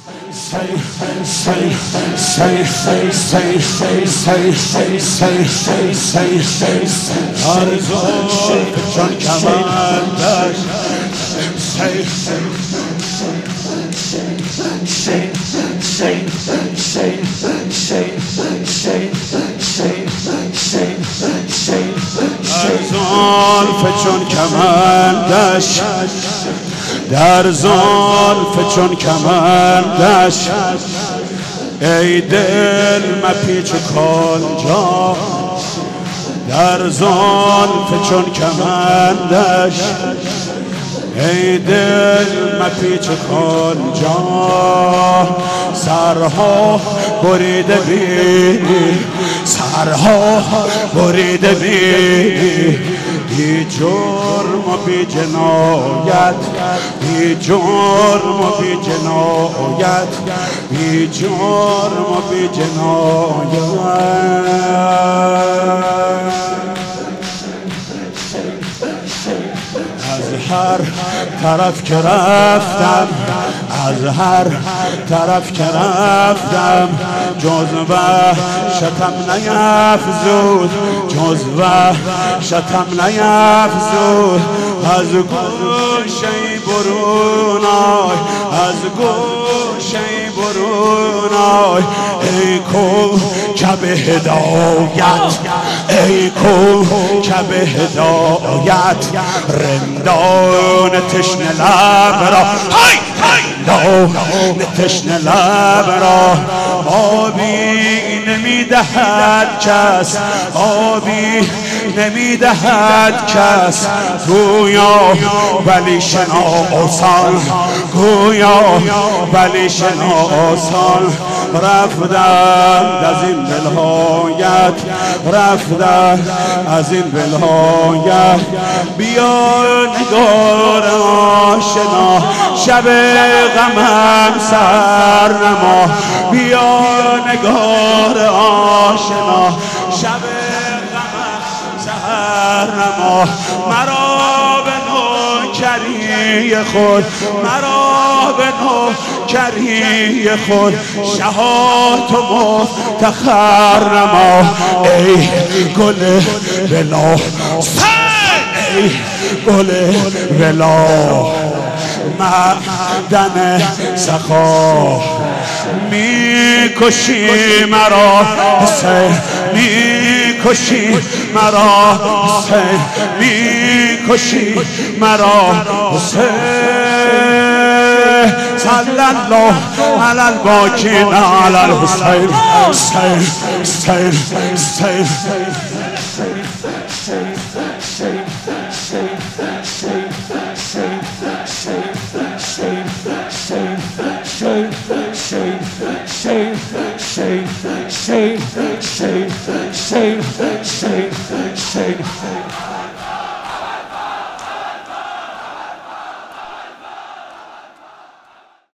چون کمندش زلف چون کمندش در زلف چون کمندش ای دل مپیچ کنجا در زلف چون کمندش ای دل مپیچ کنجا سرها بریده بینی سرها بریده بینی بی جرم و بی جنایت بی جرم و بی جنایت بی جرم و بی جنایت از هر طرف که رفتم از هر طرف که رفتم جز وحشتم نیفزود جز وحشتم نیفزود از گوشه برون آی از گوشه برون آی ای کوکب هدایت ای کوکب هدایت رندان تشنه لب را رندان تشنه لب را آبی نمیدهد کس آبی نمیدهد کس گویا ولی شناسان گویا ولی شناسان رفتند از این ولایت رفتند از این ولایت بیا نگار آشنا شب غمم سر نما بیا نگار آشنا شب غمم سر نما مرا به نوکری خود مرا به نوکری خود شهات و مفتخر نما ای گل بلا ای گل بلا معدن سخا میکشی مرا حسین میکشی مرا حسین میکشی مرا حسین صلی الله علی الباکین علی الحسین حسین حسین حسین Shame.